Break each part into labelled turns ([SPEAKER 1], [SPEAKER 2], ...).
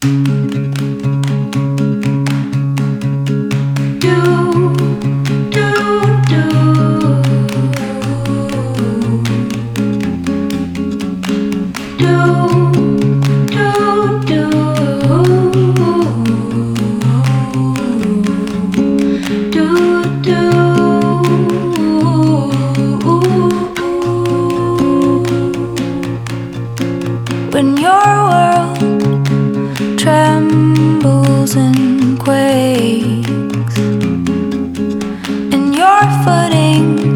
[SPEAKER 1] When your world trembles and quakes, and your footing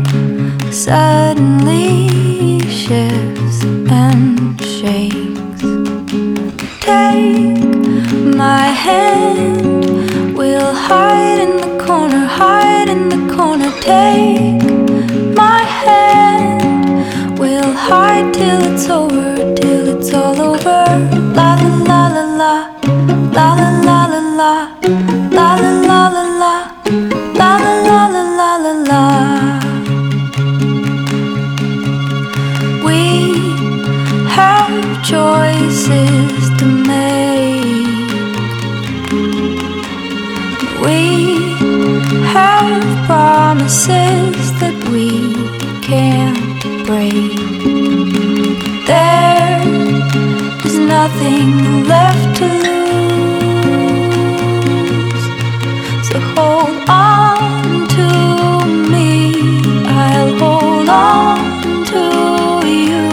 [SPEAKER 1] suddenly shifts and shakes, take my hand, we'll hide in the corner, hide in the corner. Take my hand, we'll hide till it's over, till it's all over. La la la la la, la la la la la, la la la la la, la la la la la la. We have choices to make. We have promises that we can't break. There is nothing left to lose, so hold on to me, I'll hold on to you.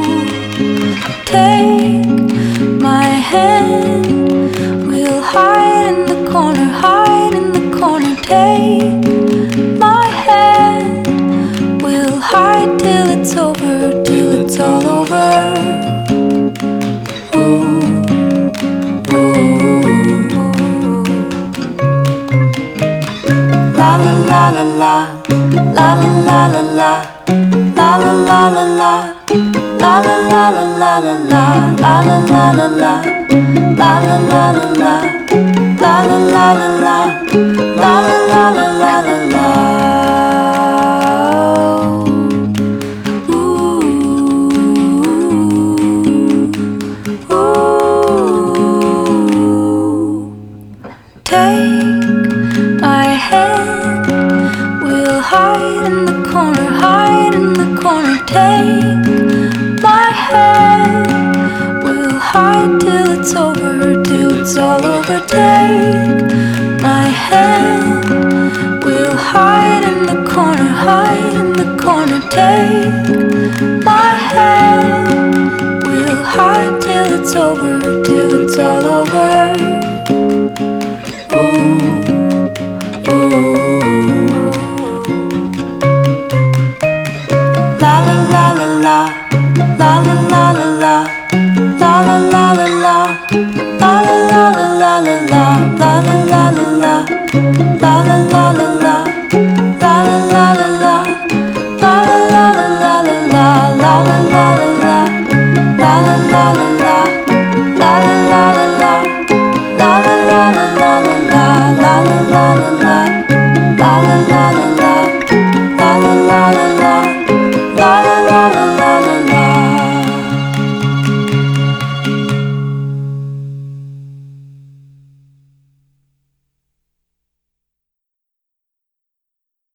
[SPEAKER 1] Take my hand, we'll hide in the corner, hide in the corner. Take my hand, we'll hide till it's over, till it's all over. La la la la la, la la la la la, la la la la la, la la la la la la, la la la la la, la la la la la, la la la la la, la la la la la la. Take my hand, we'll hide in the corner, hide in the corner. Take my hand, we'll hide till it's over, till it's all over. Take my hand, we'll hide in the corner, hide in the corner. Take my hand, we'll hide till it's over, till it's all over.